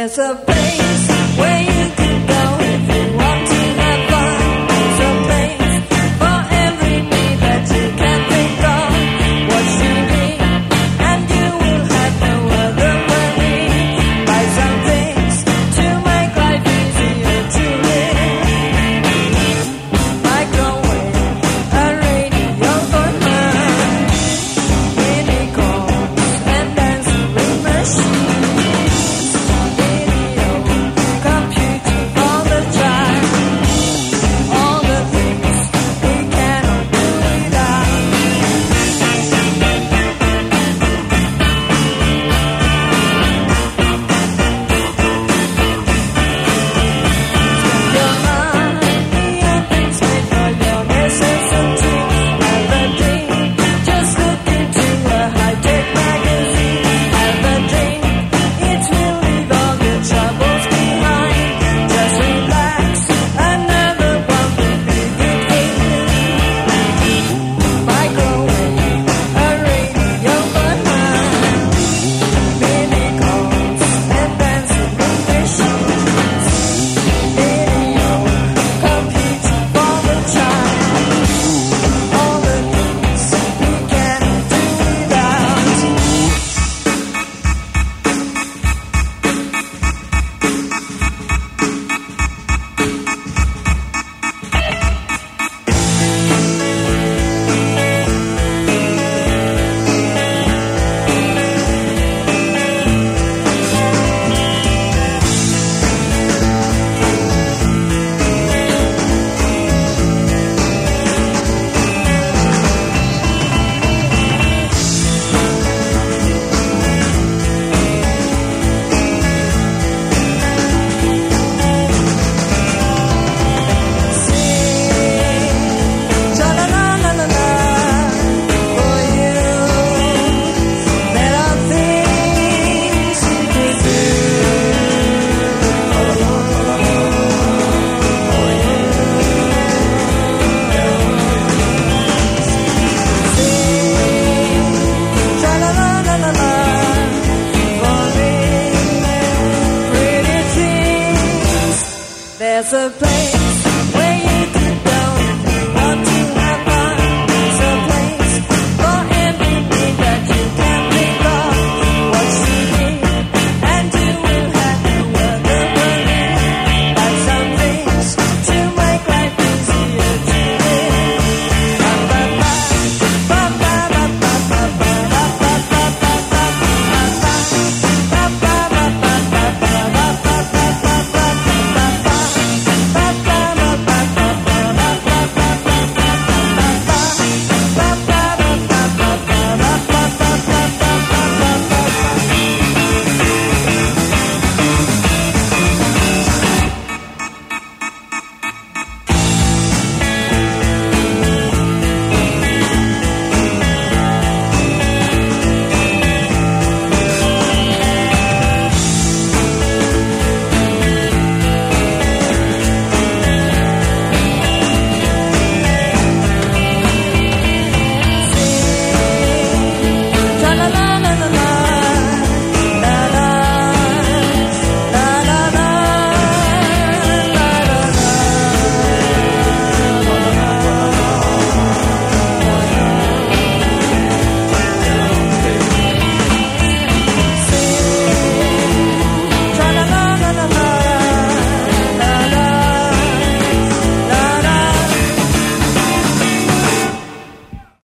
There's a place where you can go if you want to have fun. There's a place for every need that you can think of. What's unique, and you will have no other worry. Buy some things to make life easier to live. Microwave, a radio for fun. Mini cones and dancing machines. There's a place